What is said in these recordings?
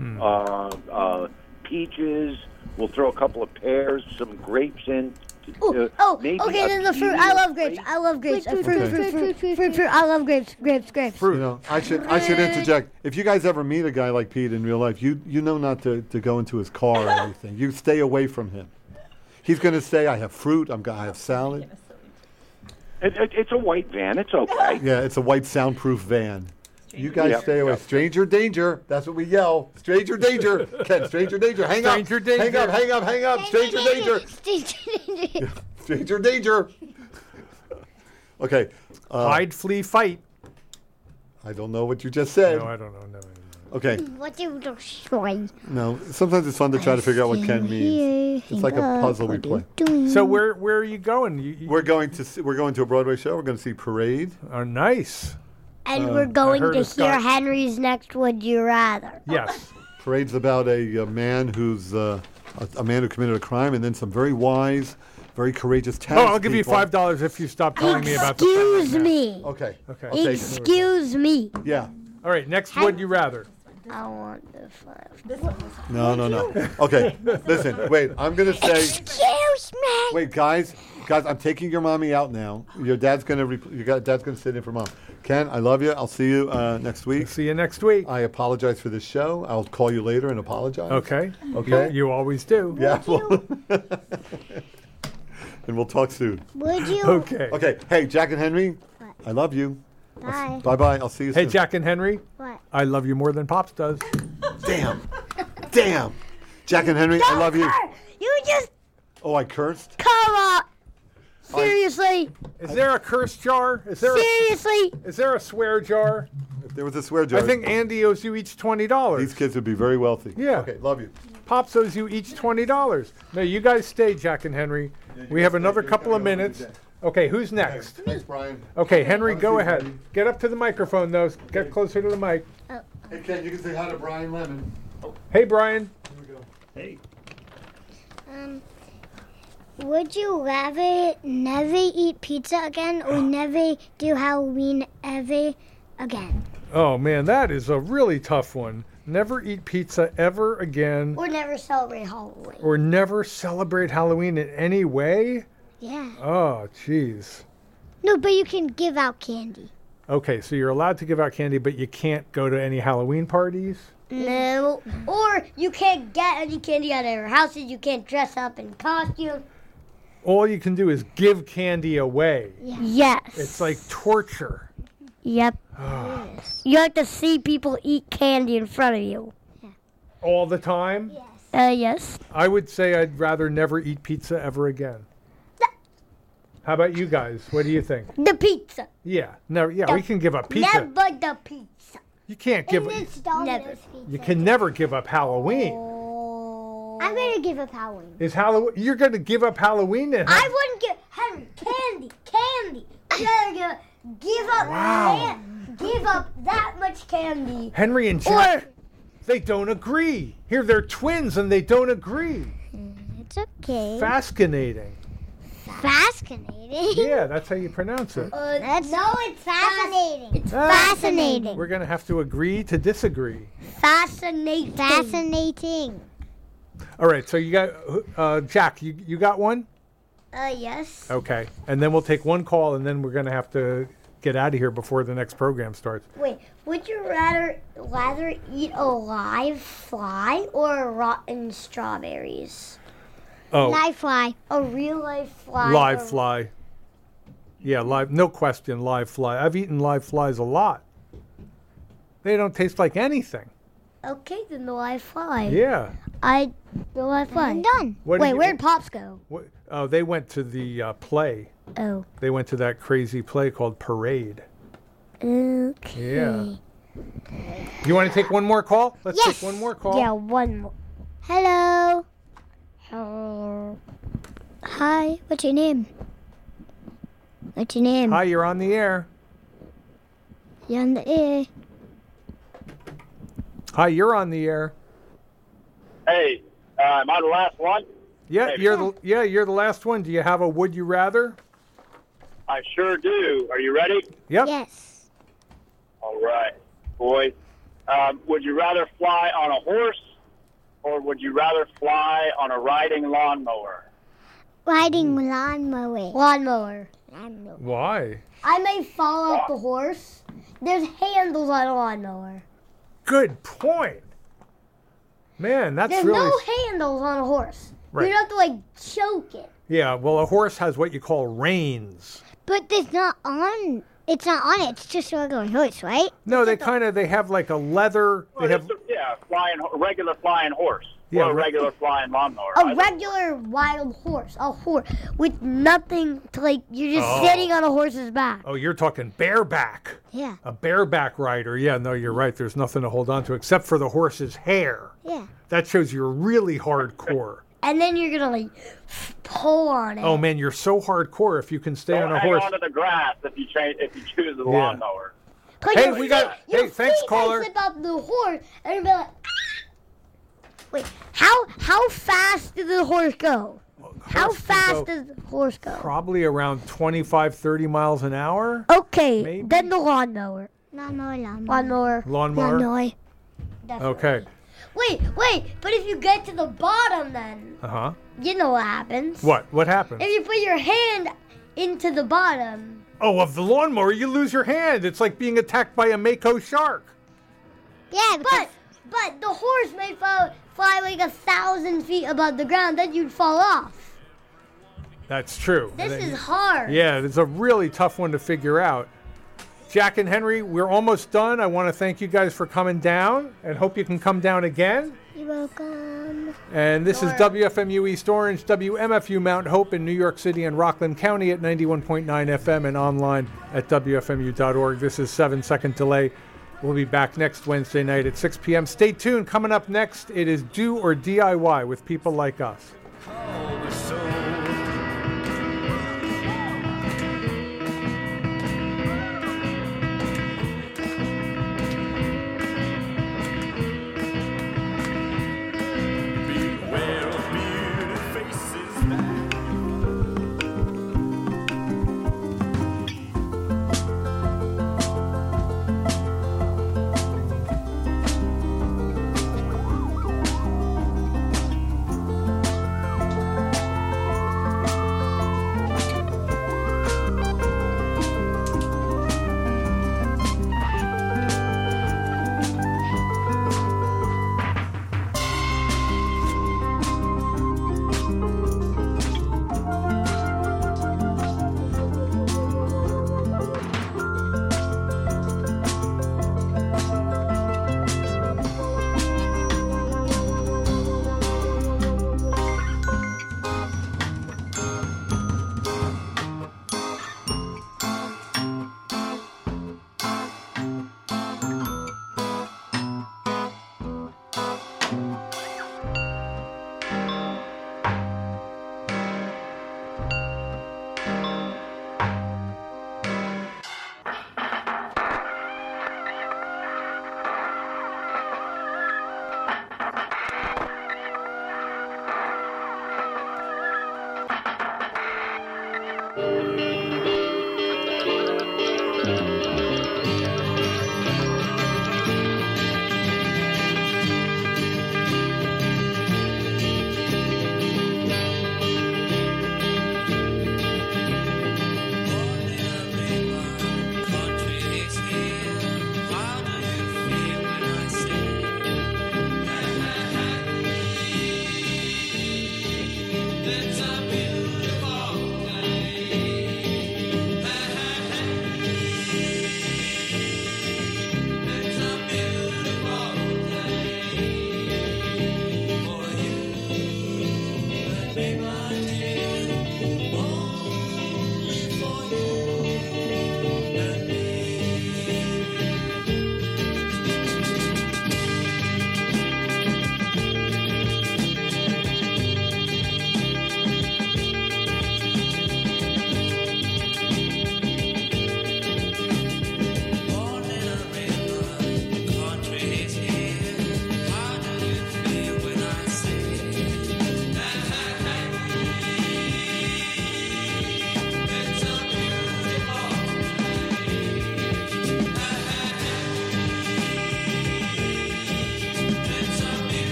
peaches. We'll throw a couple of pears, some grapes in. Okay, then the fruit. I love grapes. I love grapes. Fruit. I love grapes. Grapes. Fruit. You know, I should interject. If you guys ever meet a guy like Pete in real life, you know not to go into his car or anything. You stay away from him. He's going to say, "I have fruit. I have salad." It's a white van. It's okay. Yeah, it's a white soundproof van. You guys stay away. Stranger danger. That's what we yell. Stranger danger. Ken, stranger danger. Hang up. Stranger danger. Hang up. Stranger danger. Stranger danger. Okay. Hide, flee, fight. I don't know what you just said. No, I don't know. No. Okay. What do you destroy? No, sometimes it's fun to try to figure out what Ken means. It's like a puzzle we play. So where are you going? We're going to a Broadway show. We're going to see Parade. Oh, nice. And we're going heard to it's hear got- Henry's next Would You Rather. Yes. Parade's about a man who's a man who committed a crime, and then some very wise, very courageous Oh, I'll give you $5 if you stop telling me about the Excuse me. Okay. Okay. I'll take it. Excuse me. Yeah. All right. Next, would you rather? I want the $5. No. Okay. Listen. Wait. I'm gonna say. Excuse me. Wait, guys. I'm taking your mommy out now. Your dad's gonna sit in for mom. Ken, I love you. I'll see you next week. See you next week. I apologize for this show. I'll call you later and apologize. Okay. Okay. You always do. Yeah. And we'll talk soon. Would you? Okay. Okay. Hey, Jack and Henry. What? I love you. Bye. Bye. I'll see you Hey, soon. Jack and Henry. What? I love you more than Pops does. Damn. Jack and Henry, I love you. You just Oh, I cursed? come on. Seriously. Is there a curse jar? Seriously. Is there a swear jar? If there was a swear jar, I think Andy owes you each $20. these kids would be very wealthy. Yeah. Okay, love you. Pops owes you each $20. No, you guys stay, Jack and Henry. We have another couple of minutes. Okay, who's next? Thanks, Brian. Okay, Henry, Have a go seat, ahead. buddy. Get up to the microphone, though. Get closer to the mic. Hey, Ken, you can say hi to Brian Lemon. Hey, Brian. Here we go. Hey. Would you rather never eat pizza again or never do Halloween ever again? Oh, man, that is a really tough one. Never eat pizza ever again, Or never celebrate Halloween? or never celebrate Halloween in any way? Yeah. Oh, jeez. No, but you can give out candy. Okay, so you're allowed to give out candy, but you can't go to any Halloween parties? No. Or you can't get any candy out of your houses. You can't dress up in costume. All you can do is give candy away. Yes. It's like torture. Yep. You have to see people eat candy in front of you. All the time? Yes. I would say I'd rather never eat pizza ever again. How about you guys? What do you think? The pizza. Yeah, we can give up pizza. Never the pizza. You can't give. Never. You can never give up Halloween. I'm going to give up Halloween. Is Halloween? You're going to give up Halloween? And I wouldn't give Henry candy. I'm going to give up give up that much candy. Henry and Jack, they don't agree. Here, they're twins and they don't agree. It's okay. Fascinating. Fascinating. Yeah, that's how you pronounce it. It's fascinating. It's fascinating. We're going to have to agree to disagree. Fascinating. All right, so you got, Jack, you got one? Yes. Okay, and then we'll take one call, and then we're going to have to get out of here before the next program starts. Wait, would you rather eat a live fly or rotten strawberries? Oh, Live fly. A real live fly. live fly. Yeah, live, no question, live fly. I've eaten live flies a lot. They don't taste like anything. Okay, then the live fly. Yeah. The live fly. I'm done. What Wait, did you- where'd Pops go? Oh, they went to the play. Oh. They went to that crazy play called Parade. Okay. Yeah. You want to take one more call? Let's Yes. take one more call. Yeah, one more. Hello. Hello. Hi, what's your name? What's your name? Hi, you're on the air. You're on the air. Hi, you're on the air. Hey, am I the last one? Yeah, Maybe. you're the last one. Do you have a would you rather? I sure do. Are you ready? Yep. Yes. All right, boys. Would you rather fly on a horse, or would you rather fly on a riding lawnmower? Riding lawnmower. Lawnmower. Why? I may fall off the horse. There's handles on a lawnmower. Good point. Man, that's There's really... no handles on a horse. Right. You don't have to, like, choke it. Yeah, well, a horse has what you call reins. But it's not on. It's not on it. It's just a regular horse, right? No, they have like a leather... They have... Regular flying horse. Yeah, Or a regular flying lawnmower. A regular wild horse. A horse with nothing to, like, you're just sitting on a horse's back. Oh, you're talking bareback. Yeah. A bareback rider. Yeah, no, you're right. There's nothing to hold on to except for the horse's hair. Yeah. That shows you're really hardcore. And then you're going to, like, pull on it. Oh, man, you're so hardcore if you can stay Don't on a hang horse. onto the grass if you choose the lawnmower. Like, Hey, your we got... feet- your Hey, thanks, feet caller. might slip off the horse, and you'll be like, ah! Wait, how fast did the horse go? How Horse can fast go does the horse go? Probably around 25, 30 miles an hour. Okay, Maybe. then the lawnmower. Lawnmower. Lawnmower. Definitely. Okay. Wait, but if you get to the bottom then, Uh-huh. you know what happens. What? What happened? If you put your hand into the bottom, Oh, of the lawnmower, you lose your hand. It's like being attacked by a mako shark. Yeah, because but the horse may fly like 1,000 feet above the ground, then you'd fall off. That's true. This is hard. Yeah, it's a really tough one to figure out. Jack and Henry, we're almost done. I want to thank you guys for coming down and hope you can come down again. you're welcome. And this is WFMU East Orange, WMFU Mount Hope in New York City and Rockland County at 91.9 FM and online at WFMU.org. This is 7 Second Delay. We'll be back next Wednesday night at 6 p.m. Stay tuned. Coming up next, it is Do or DIY with people like us.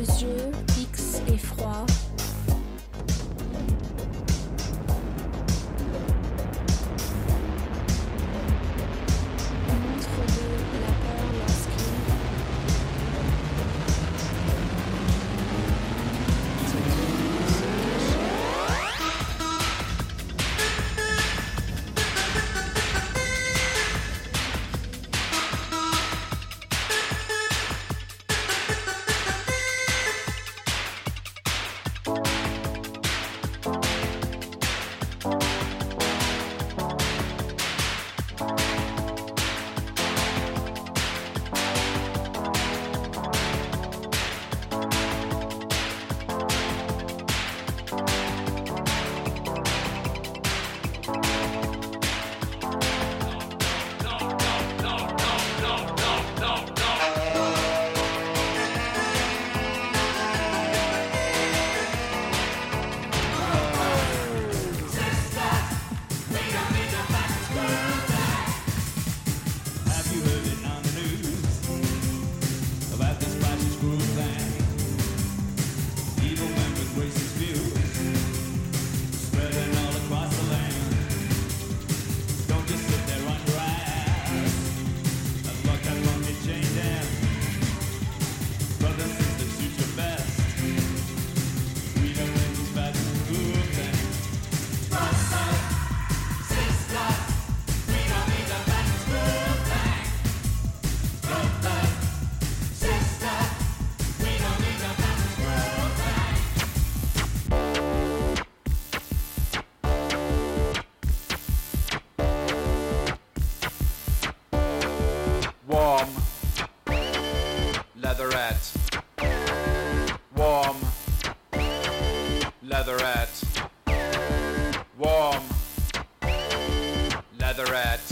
yeux fixes et froids. Montre de la peur lorsqu'il se tourne, se cache. Have you heard it on the news about this fascist group thing? Evil men with racist views spreading all across the land. Don't just sit there on your ass and look at what they chained down. Brothers, sisters, shoot your best. We don't win this fascist group thing. Brothers, sisters, we don't need the fascist group thing. Brothers, sisters, we don't need the fascist group thing. Warm, leatherette. Warm, leatherette. Warm, leatherette.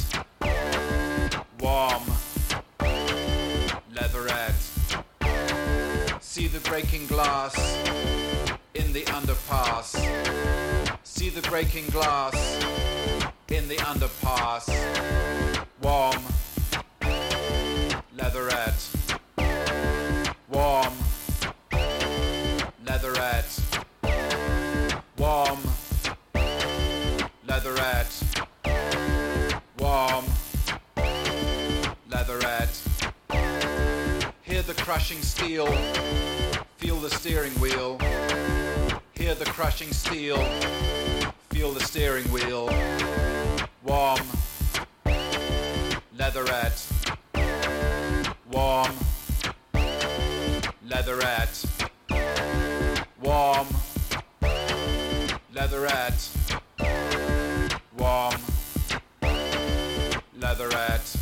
Warm, leatherette. See the breaking glass in the underpass. See the breaking glass in the underpass. Warm, leatherette. Warm, leatherette. Warm, leatherette. Warm, leatherette. Hear the crushing steel, feel the steering wheel. Hear the crushing steel, feel the steering wheel. Warm, leatherette. Warm, leatherette. Warm, leatherette. Warm, leatherette.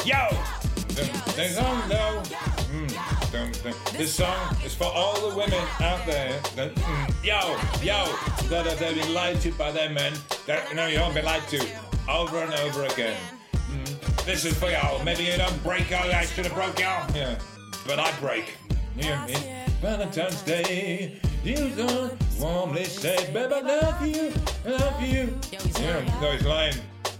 yo. This song is for all the women out there that, that have been lied to by their men. No, you haven't been lied to. Over and over again. This is for y'all. Maybe you don't break. Oh, I should have broke y'all. Yeah, but I break. Yeah, Valentine's Day. You don't warmly say, babe, I love you, I love you. Yeah, no, he's lying.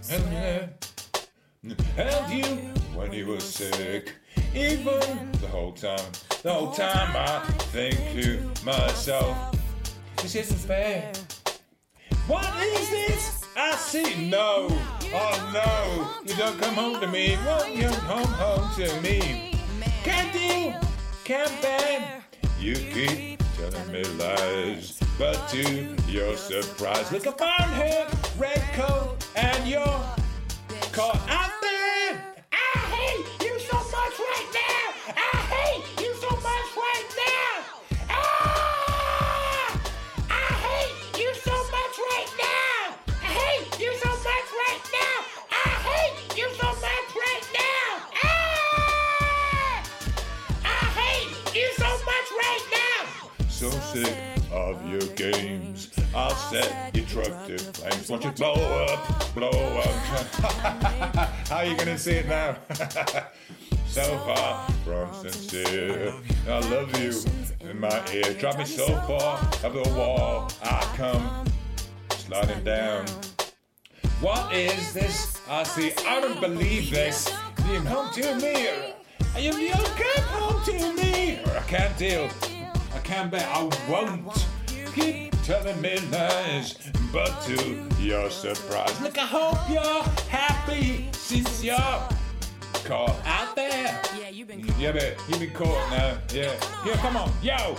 Held you when you were sick. Even the whole time I think to myself, this isn't fair. What is this I see? No, oh no, you don't come home to me. Won't you come home to me? Can't deal, can't bear. You keep telling me lies, but to your surprise, look, I found her red coat and you're caught out there. I hate you so much right now. I hate you so much right now. Ah! I hate you so much right now. I hate you so much right now. I hate you so much right now. Ah! I hate you so much right now. So sick of your games. I'll set your truck to flames. Won't you blow up, blow up? How are you gonna see it now? So far from sincere. I love you in my ear. Drop me so far up the wall. I come sliding down. What is this I see? I don't believe this. You come home to me. You come home to me. I can't deal. I can't bear. I won't. Keep telling me lies, but to your surprise, look, I hope you're happy since you're caught out there. Yeah, you've been caught now. Yeah. Here, come on. Yo.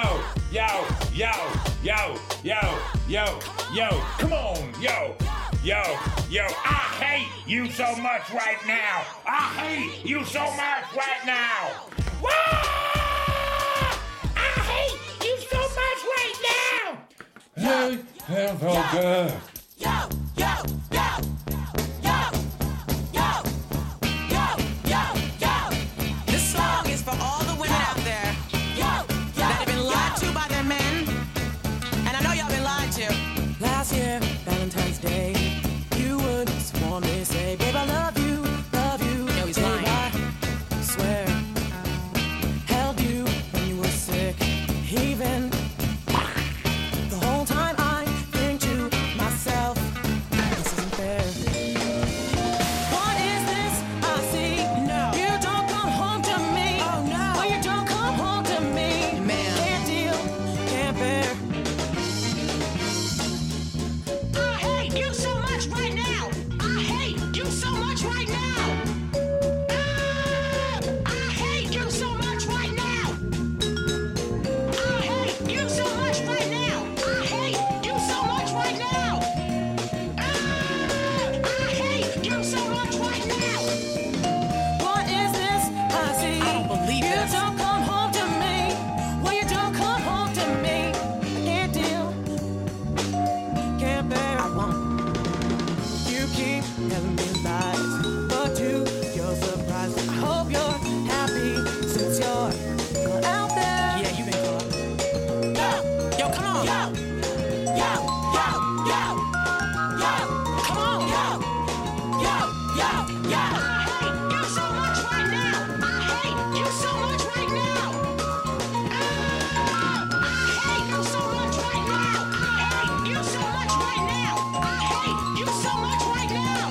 Come on. Yo. I hate you so much right now. I hate you so much right now. Woo! You so much right now. Hey, good. Yo. This song is for all the women out there that have been lied to by their men. And I know y'all been lied to. Last year, Valentine's Day, you would warmly say, babe, I love you. No, he's lying. I swear, held you when you were sick. Even the whole time I think to myself, this isn't fair. What is this I see? No. You don't come home to me. Oh no. Well, you don't come home to me. Man. Can't deal, can't bear. I hate you so much right now. I hate you so much right now. I hate you so much right now. You so much right now. I hate you so much right now. I hate you so much right now. What is this I see? I don't believe you this. Don't come home to me. Well, you don't come home to me. Can't deal, can't bear. I won't. You keep telling me lies, but to your surprise, I hope you're happy since you're caught out there. Yeah, you've been caught. Yo, come on. Yo. Come on. Yo. I hate you so much right now. I hate you so much right now. I hate you so much right now. I hate you so much right now. I hate you so much right now.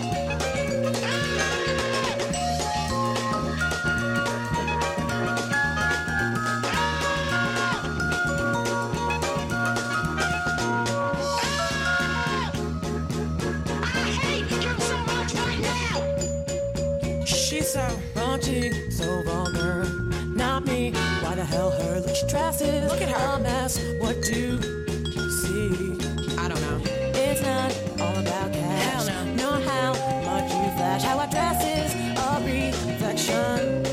She's so raunchy, so vulgar. Not me. Why the hell her luxury dresses? Look at her. A mess. What do you see? I don't know. It's not all about cash. Hell no. Nor how much you flash. How our dress is a reflection.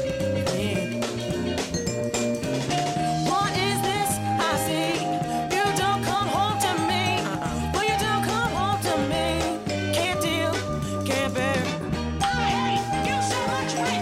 What is this I see? You don't come home to me. Well, you don't come home to me. Can't deal, can't bear. I hate you so much right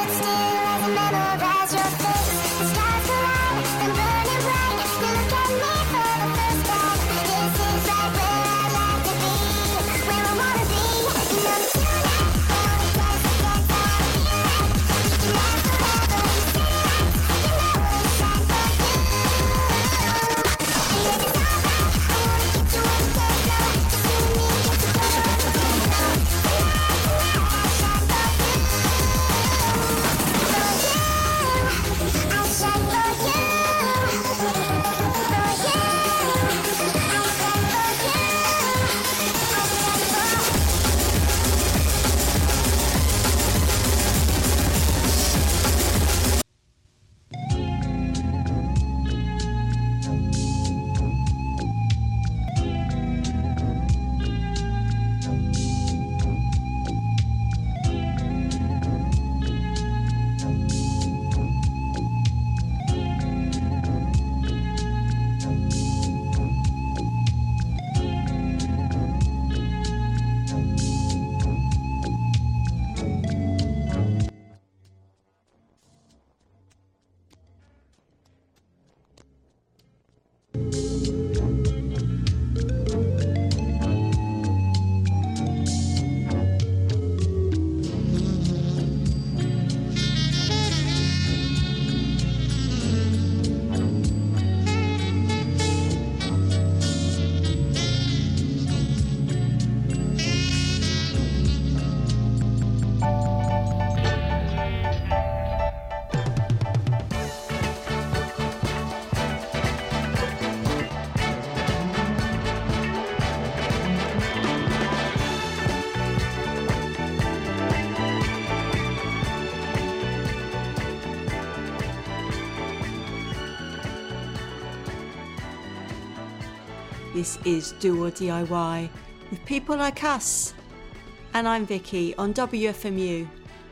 This is Do or DIY with people like us. And I'm Vicky on WFMU.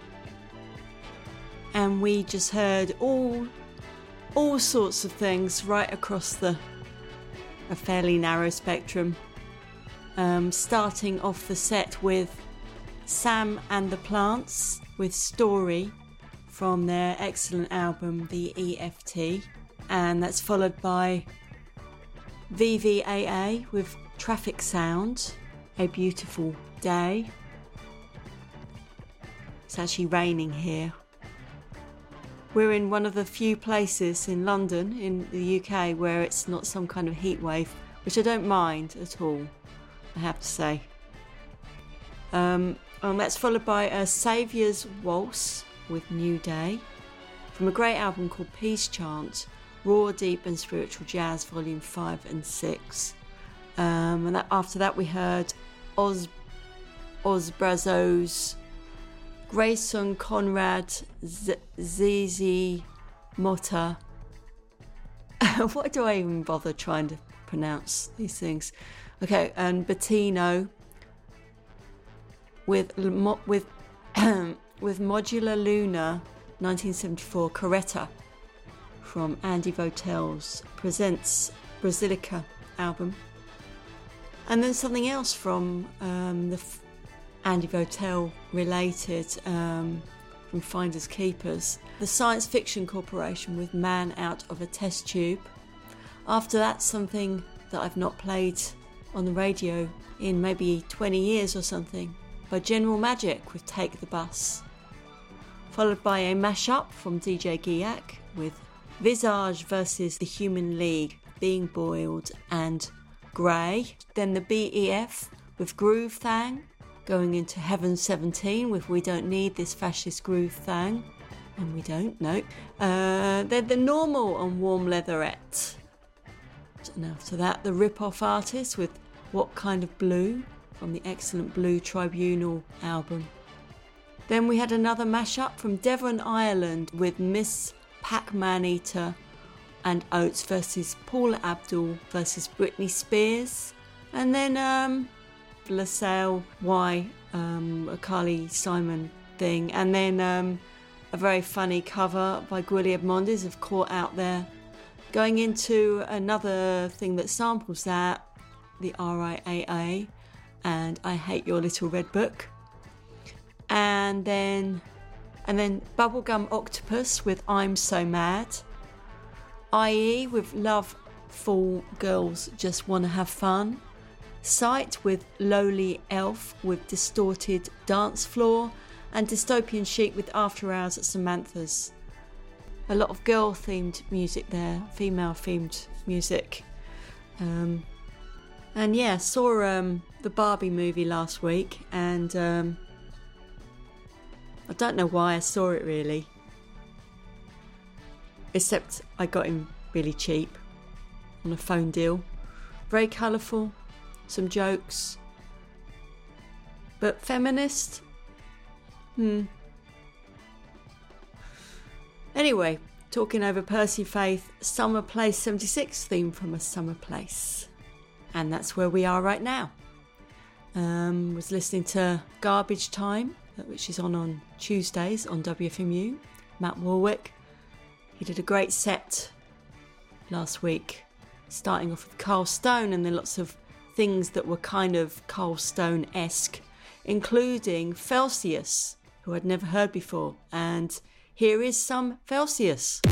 And we just heard all sorts of things right across a fairly narrow spectrum. Starting off the set with Sam and the Plants with Story from their excellent album The EFT, and that's followed by VVAA with Traffic Sound, A Beautiful Day. It's actually raining here. We're in one of the few places in London, in the UK, where it's not some kind of heat wave, which I don't mind at all, I have to say. That's followed by a Saviour's Waltz with New Day from a great album called Peace Chant, Raw, Deep and Spiritual Jazz, Volume 5 and 6. After that we heard Osbrazo's Grayson Conrad, Zizi Motta. Why do I even bother trying to pronounce these things? Okay, and Bettino with Modular Luna 1974 Coretta from Andy Votel's Presents Brasilica album. And then something else from Andy Votel related from Finders Keepers, the Science Fiction Corporation with Man Out of a Test Tube. After that, something that I've not played on the radio in maybe 20 years or something, by General Magic with Take the Bus. Followed by a mashup from DJ Giac with Visage versus the Human League, Being Boiled and Grey. Then the BEF with Groove Thang, going into Heaven 17 with We Don't Need This Fascist Groove Thang. And we don't, no. Then the Normal and Warm Leatherette. And after that, the Rip-Off Artist with What Kind of Blue from the excellent Blue Tribunal album. Then we had another mashup from Devon, Ireland with Miss Pac-Man Eater and Oates versus Paula Abdul versus Britney Spears. And then LaSalle Y, a Carly Simon thing. And then a very funny cover by Gwilly Edmondes of Caught Out There. Going into another thing that samples that, the RIAA and I Hate Your Little Red Book. And then And then Bubblegum Octopus with I'm So Mad. IE with Love Full Girls Just Wanna Have Fun. Sight with Lowly Elf with Distorted Dance Floor. And Dystopian Chic with After Hours at Samantha's. A lot of girl-themed music there, female-themed music. And yeah, saw the Barbie movie last week, and I don't know why I saw it really. Except I got him really cheap on a phone deal. Very colourful, some jokes. But feminist? Anyway, talking over Percy Faith, Summer Place 76 theme from A Summer Place. And that's where we are right now. Was listening to Garbage Time, which is on Tuesdays on WFMU. Matt Warwick. He did a great set last week, starting off with Carl Stone, and then lots of things that were kind of Carl Stone-esque, including Felsius, who I'd never heard before. And here is some Felsius.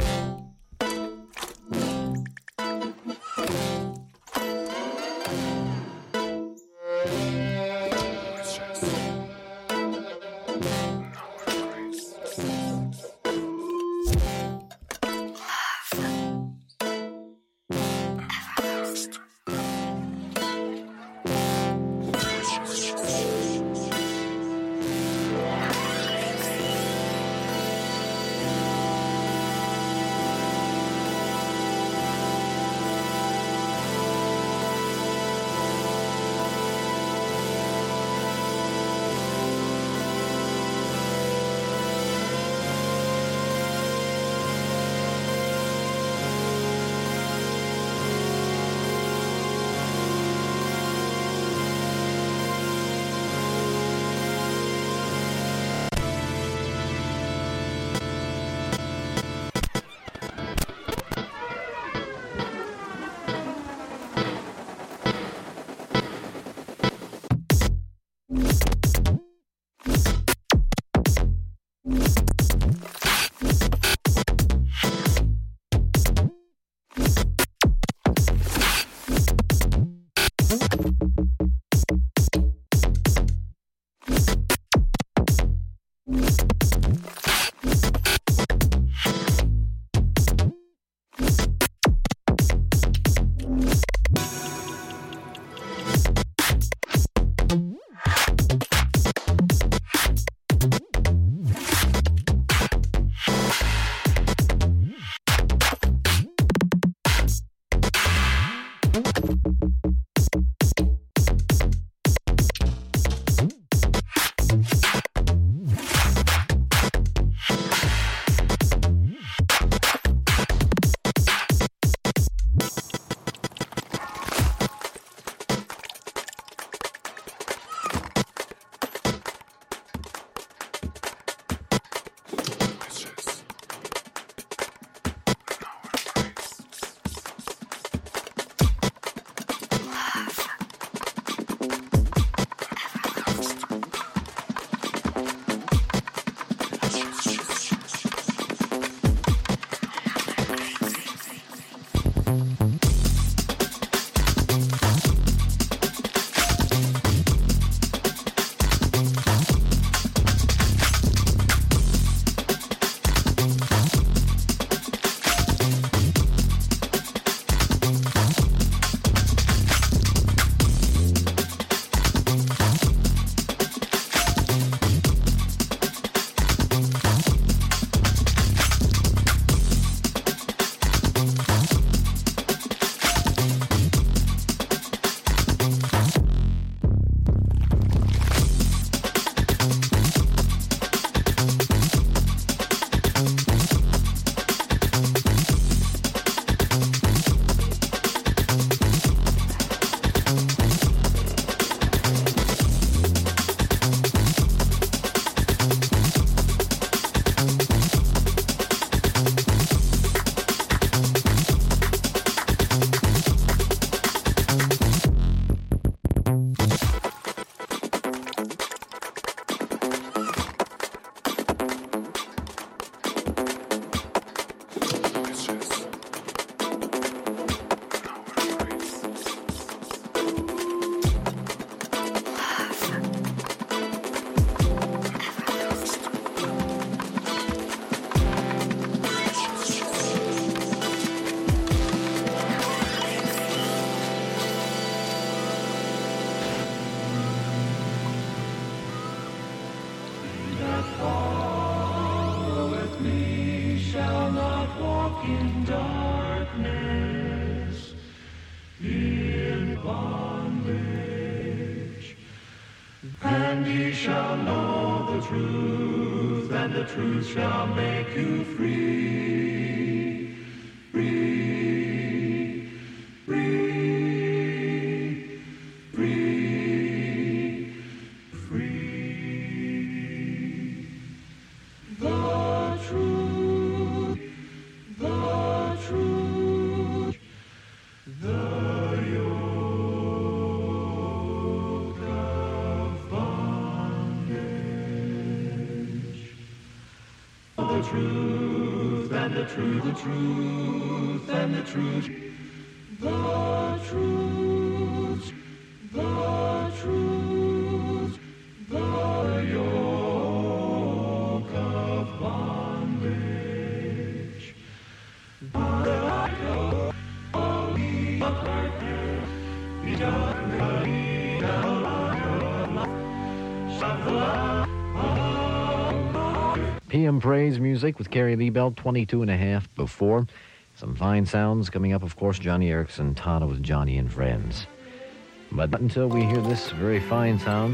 in darkness, in bondage. And ye shall know the truth, and the truth shall make you free. Free, free, free, free. The truth, the truth, the yoke of bondage. The truth and the truth, the truth and the truth, the truth, the truth, the yoke of bondage. PM Praise Music with Carrie Lee Bell, 22 and a half before. Some fine sounds coming up, of course, Johnny Erickson, Tana with Johnny and Friends. But not until we hear this very fine sounds.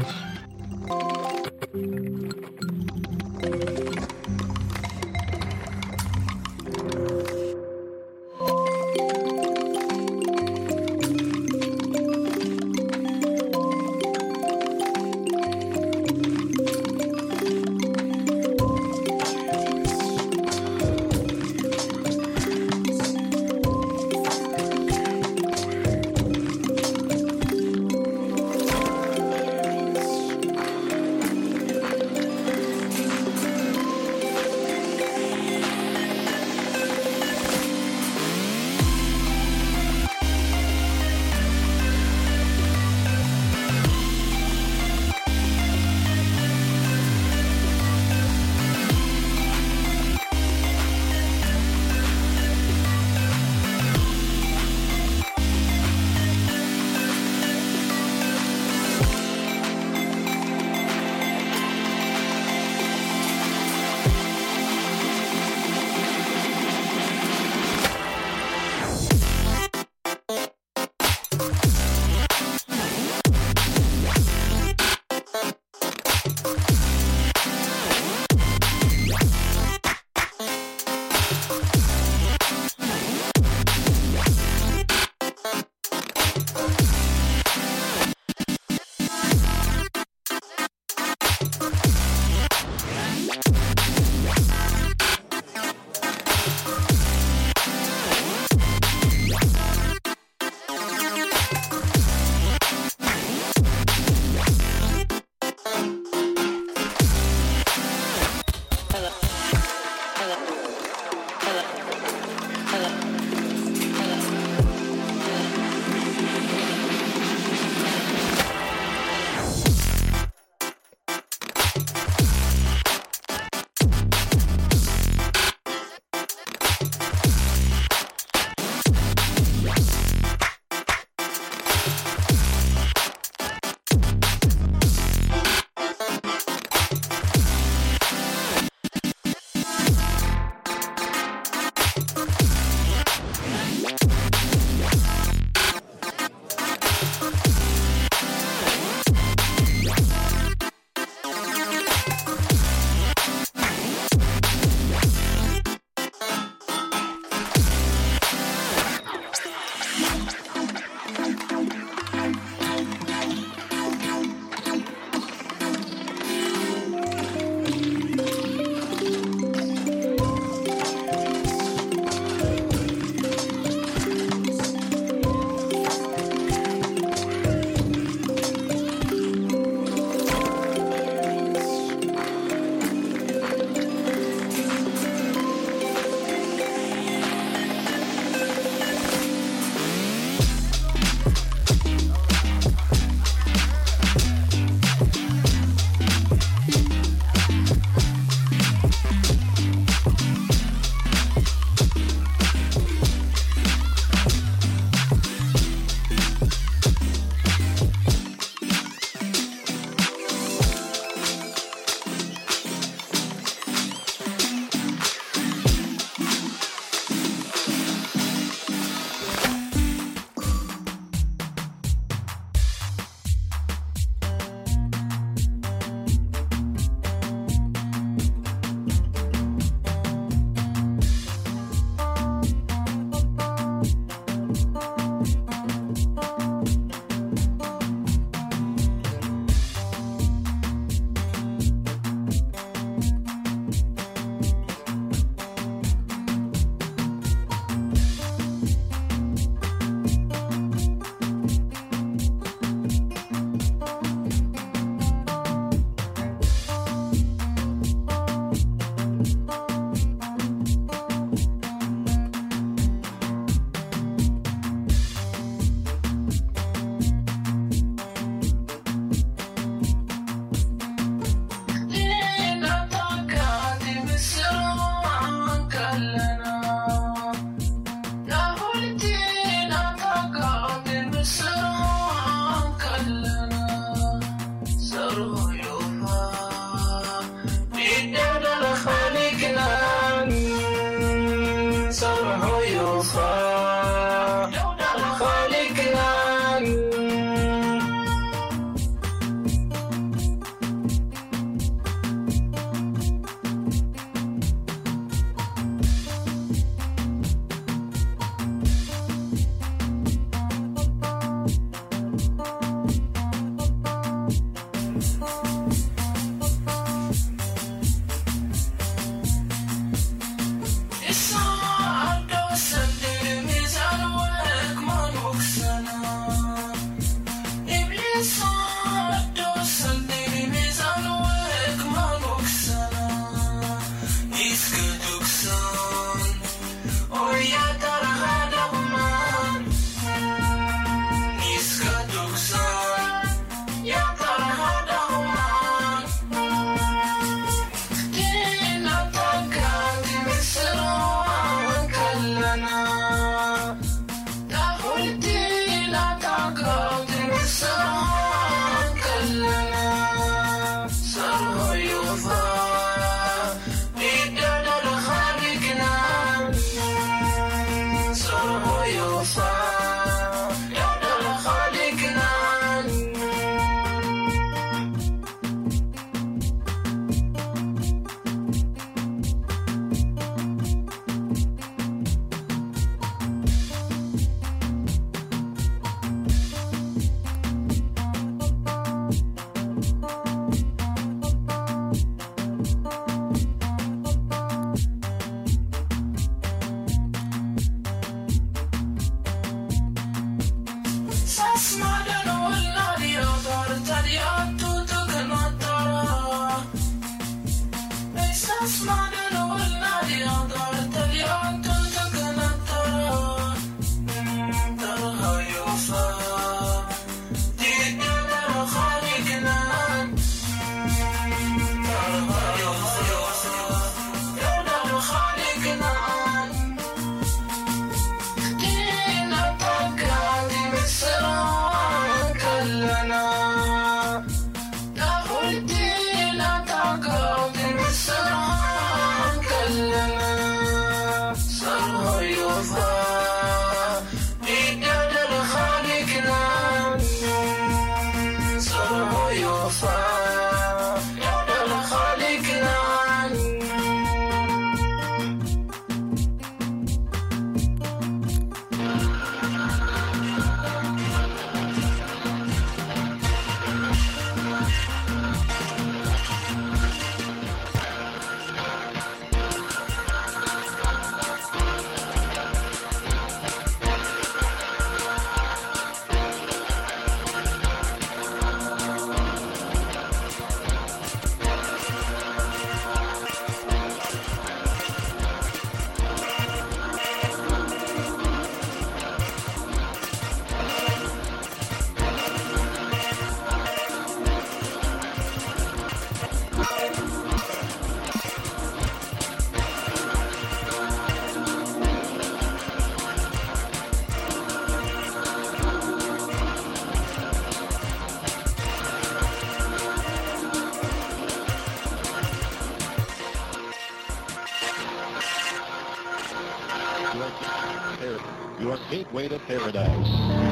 Your gateway to paradise.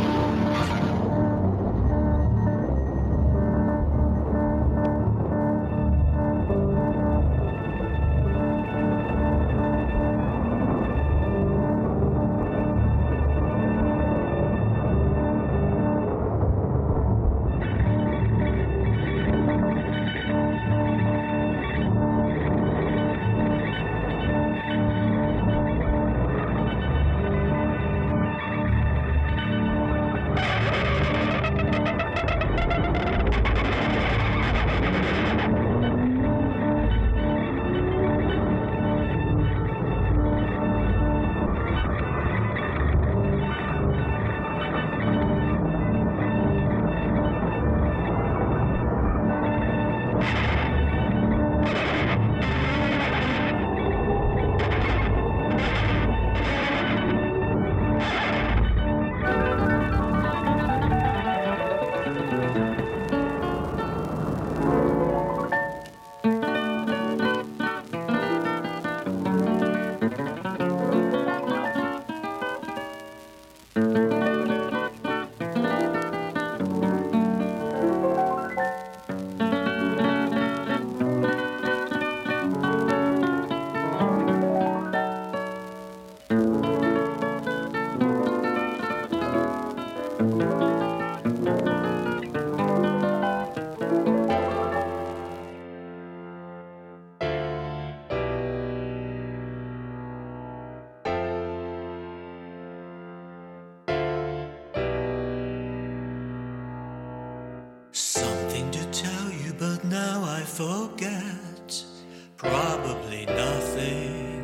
Something to tell you, but now I forget. Probably nothing.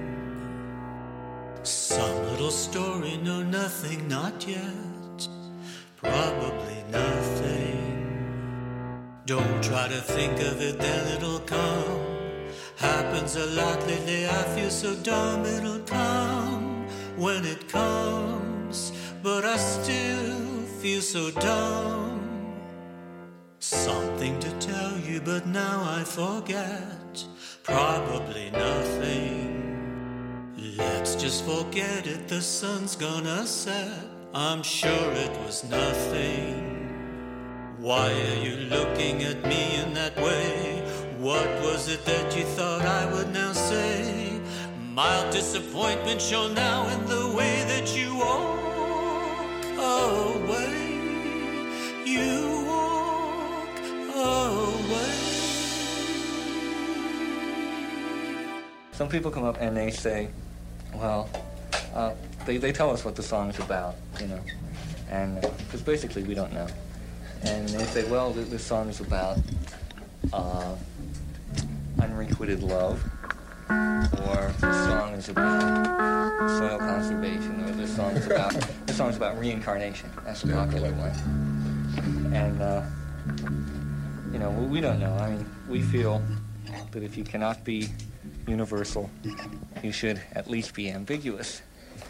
Some little story, no, nothing, not yet. Probably nothing. Don't try to think of it, then it'll come. Happens a lot lately, I feel so dumb. It'll come when it comes, but I still feel so dumb. Something to tell you, but now I forget. Probably nothing. Let's just forget it, the sun's gonna set. I'm sure it was nothing. Why are you looking at me in that way? What was it that you thought I would now say? Mild disappointment shown now in the way that you walk away. You walk away. Some people come up and they say, well, they tell us what the song's about, you know, and because basically we don't know. And they say, well, this song is about unrequited love, or this song songs about soil conservation, or the songs about reincarnation. That's a popular one. And you know, we don't know. I mean, we feel that if you cannot be universal, you should at least be ambiguous.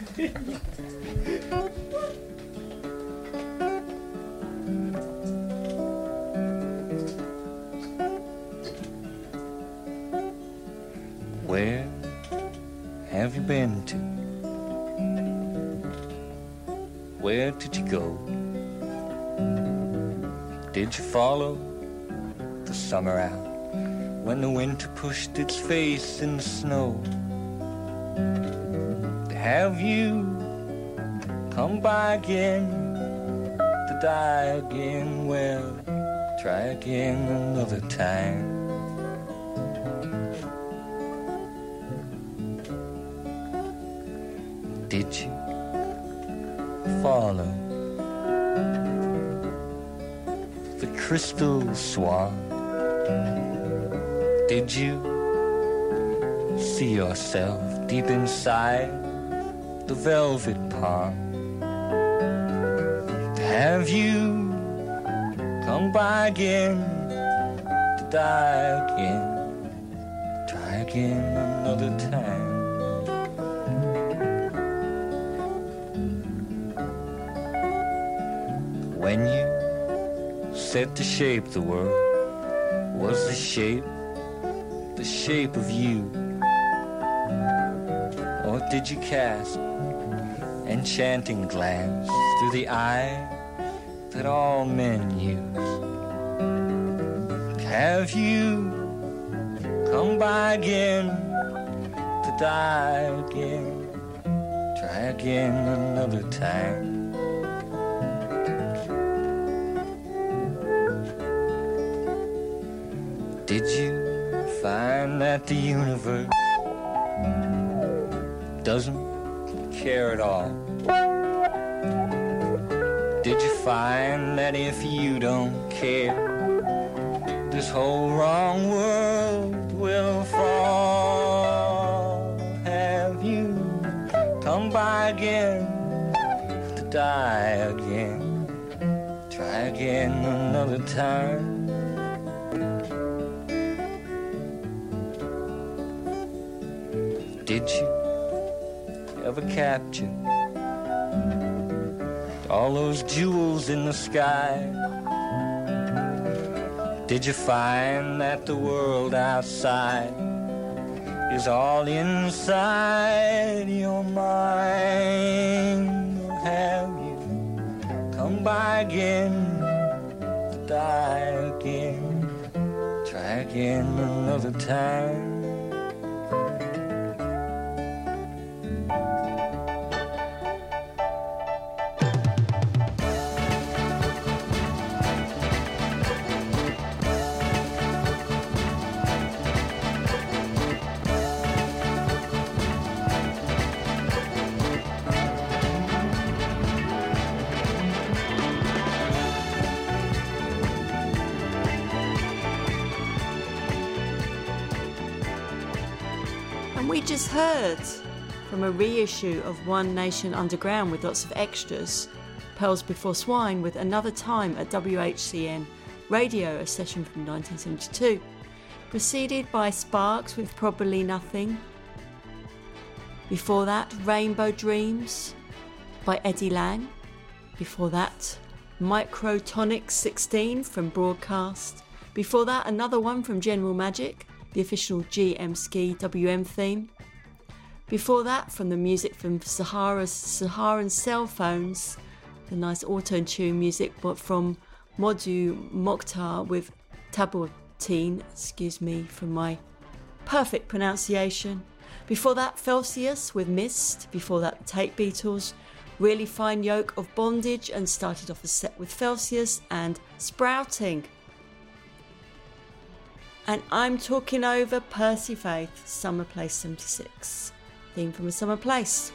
Where have you been to? Where did you go? Did you follow the summer out when the winter pushed its face in the snow? Have you come by again to die again? Well, try again another time. Did you follow the crystal swan? Did you see yourself deep inside the velvet pond? Have you come by again to die again? Try again another time. When you set to shape the world, was the shape of you? Or did you cast enchanting glance through the eye that all men use? Have you come by again to die again? Try again another time. Did you find that the universe doesn't care at all? Did you find that if you don't care, this whole wrong world will fall? Have you come by again to die again? Try again another time. Did you ever capture all those jewels in the sky? Did you find that the world outside is all inside your mind? Or have you come by again to die again? Try again another time. We just heard from a reissue of One Nation Underground with lots of extras, Pearls Before Swine with Another Time at WHCN Radio, a session from 1972, preceded by Sparks with Probably Nothing. Before that, Rainbow Dreams by Eddie Lang. Before that, Microtonics 16 from Broadcast. Before that, another one from General Magic, the official GM Ski WM theme. Before that, from the music from Saharan Cell Phones, the nice auto-tune music from Modu Mokhtar with Tabortine, excuse me for my perfect pronunciation. Before that, Felsius with Mist. Before that, the Tape Beatles, Really Fine Yoke of Bondage, and started off the set with Felsius and Sprouting. And I'm talking over Percy Faith, Summer Place 76. Theme from A Summer Place.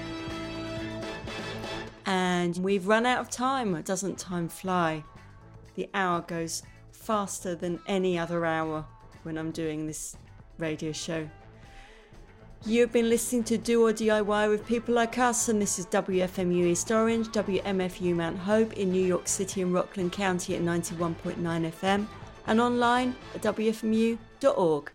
And we've run out of time. Doesn't time fly? The hour goes faster than any other hour when I'm doing this radio show. You've been listening to Do or DIY with people like us, and this is WFMU East Orange, WMFU Mount Hope in New York City and Rockland County at 91.9 FM, and online at WFMU.org.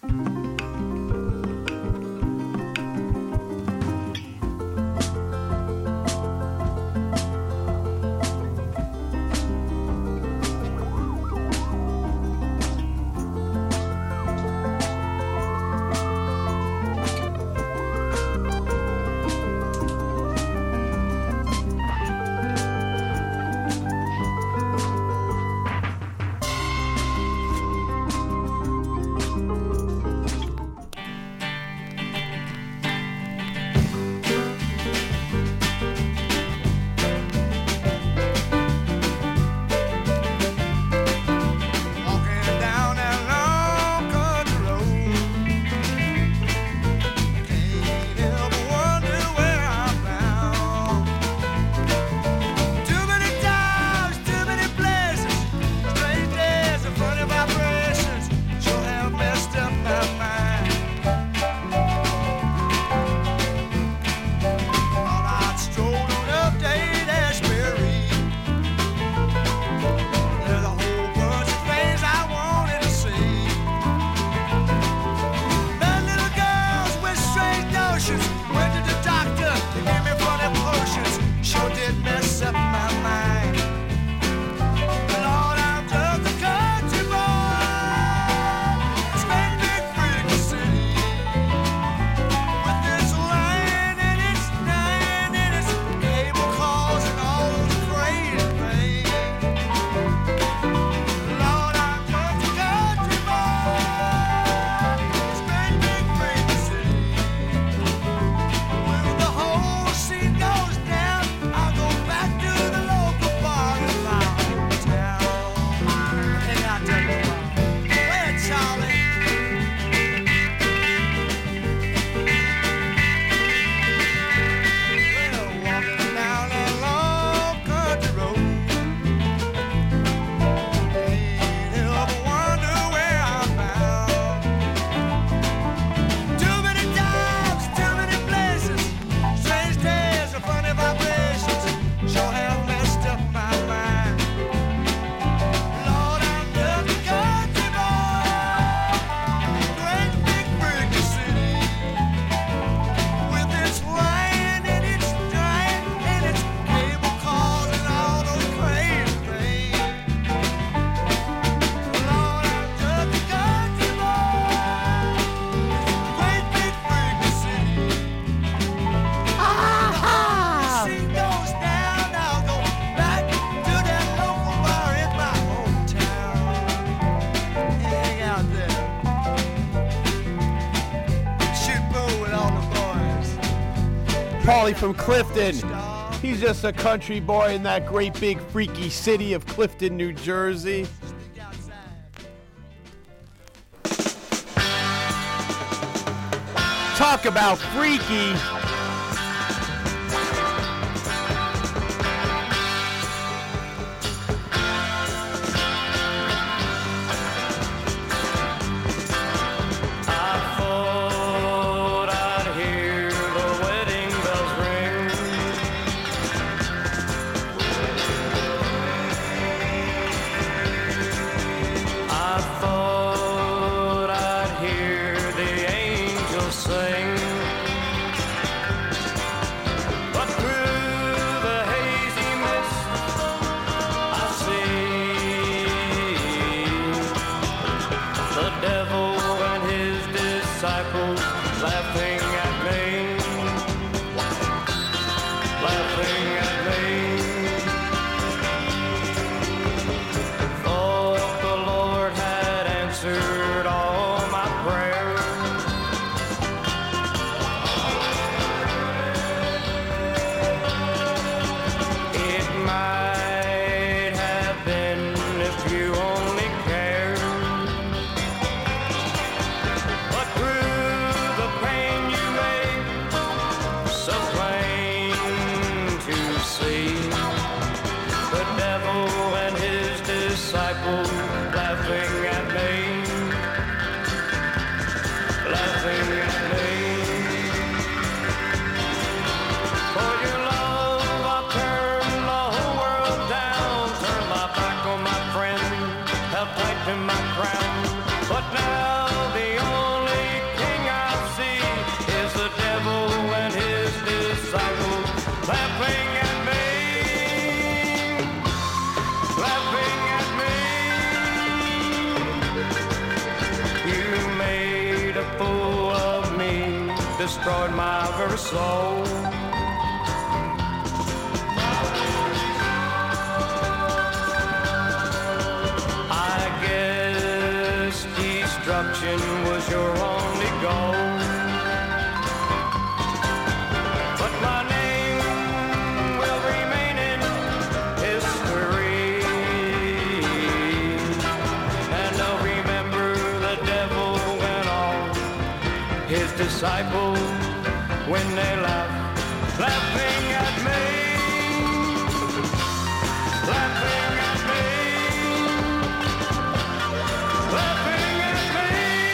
Paulie from Clifton. He's just a country boy in that great big freaky city of Clifton, New Jersey. Talk about freaky. disciple laughing at me, laughing at me. For your love, I've turned the whole world down, turned my back on my friend, held tight to my crown. But now the only king I see is the devil and his disciples laughing at me, laughing at me. You made a fool of me, destroyed my very soul. I guess destruction was your only goal. But my name will remain in history, and they'll remember the devil and all his disciples when they laugh, laughing at me, laughing at me, laughing at me.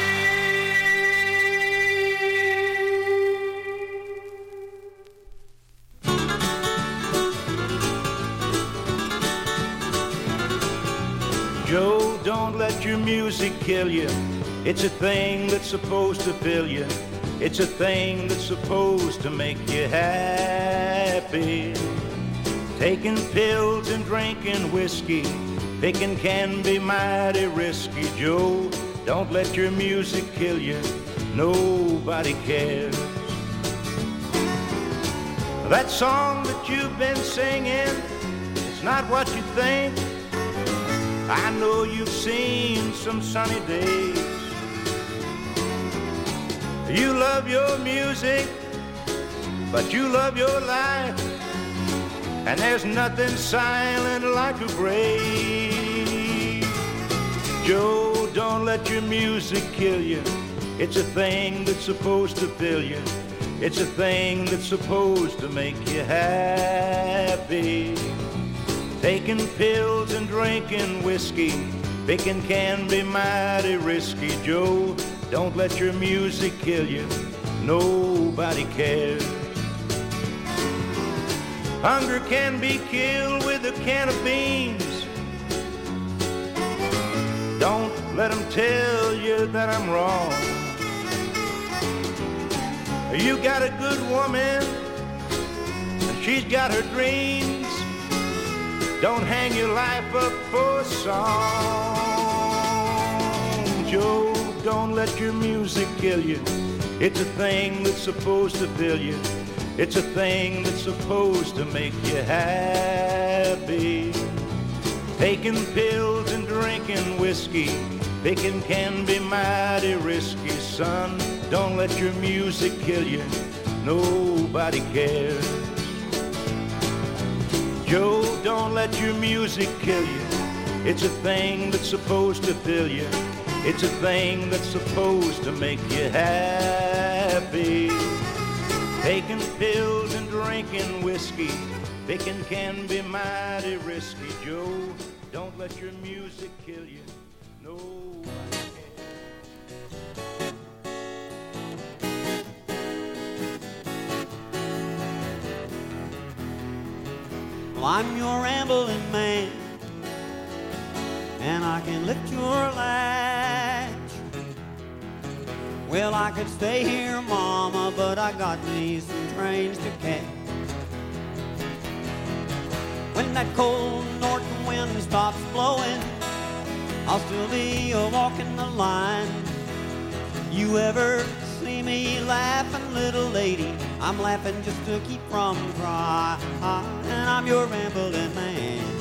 Joe, don't let your music kill you. It's a thing that's supposed to fill you. It's a thing that's supposed to make you happy. Taking pills and drinking whiskey, picking can be mighty risky. Joe, don't let your music kill you. Nobody cares. That song that you've been singing, it's not what you think. I know you've seen some sunny days. You love your music, but you love your life, and there's nothing silent like a grave. Joe, don't let your music kill you. It's a thing that's supposed to fill you. It's a thing that's supposed to make you happy. Taking pills and drinking whiskey, picking can be mighty risky. Joe, don't let your music kill you. Nobody cares. Hunger can be killed with a can of beans. Don't let them tell you that I'm wrong. You got a good woman, and she's got her dreams. Don't hang your life up for a song. Joe, don't let your music kill you. It's a thing that's supposed to fill you. It's a thing that's supposed to make you happy. Taking pills and drinking whiskey, picking can be mighty risky. Son, don't let your music kill you. Nobody cares. Joe, don't let your music kill you. It's a thing that's supposed to fill you. It's a thing that's supposed to make you happy. Taking pills and drinking whiskey, picking can be mighty risky. Joe, don't let your music kill you. Nobody Well, I'm your rambling man, and I can lift your latch. Well, I could stay here, Mama, but I got me some trains to catch. When that cold north wind stops blowing, I'll still be walking the line. You ever see me laughing, little lady? I'm laughing just to keep from crying. And I'm your rambling man.